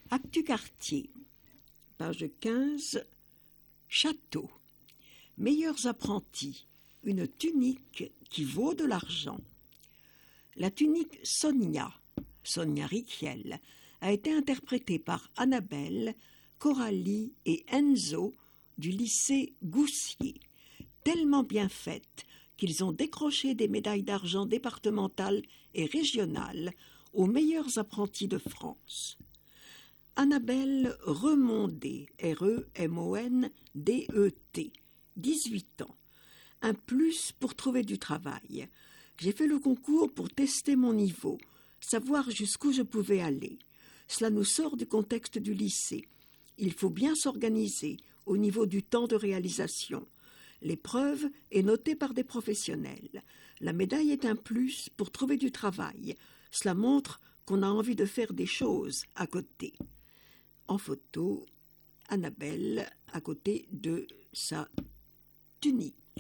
Actu Quartier, page 15, Château. Meilleurs apprentis, une tunique qui vaut de l'argent. La tunique Sonia Rykiel, a été interprétée par Annabelle, Coralie et Enzo du lycée Goussier, tellement bien faite qu'ils ont décroché des médailles d'argent départementales et régionales aux meilleurs apprentis de France. Annabelle Remondé, R-E-M-O-N-D-E-T, 18 ans. Un plus pour trouver du travail. J'ai fait le concours pour tester mon niveau, savoir jusqu'où je pouvais aller. Cela nous sort du contexte du lycée. Il faut bien s'organiser au niveau du temps de réalisation. L'épreuve est notée par des professionnels. La médaille est un plus pour trouver du travail. Cela montre qu'on a envie de faire des choses à côté. En photo, Annabelle à côté de sa tunique.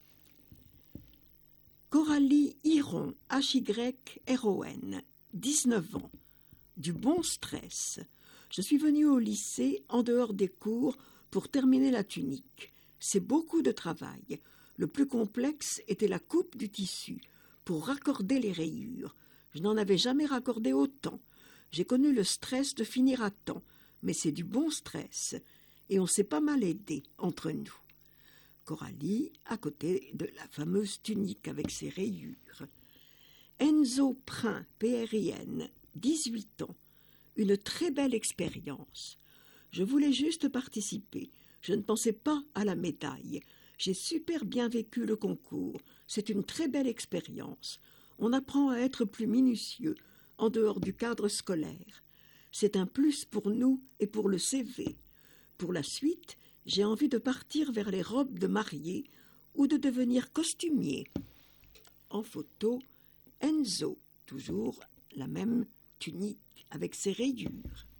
Coralie Hiron, H-Y-R-O-N, 19 ans. Du bon stress. Je suis venue au lycée en dehors des cours pour terminer la tunique. C'est beaucoup de travail. Le plus complexe était la coupe du tissu pour raccorder les rayures. Je n'en avais jamais raccordé autant. J'ai connu le stress de finir à temps, mais c'est du bon stress. Et on s'est pas mal aidé entre nous. Coralie, à côté de la fameuse tunique avec ses rayures. Enzo Prin, P-R-I-N, 18 ans. Une très belle expérience. Je voulais juste participer. Je ne pensais pas à la médaille. J'ai super bien vécu le concours. C'est une très belle expérience. On apprend à être plus minutieux, en dehors du cadre scolaire. C'est un plus pour nous et pour le CV. Pour la suite, j'ai envie de partir vers les robes de mariée ou de devenir costumier. En photo, Enzo, toujours la même tunique avec ses rayures.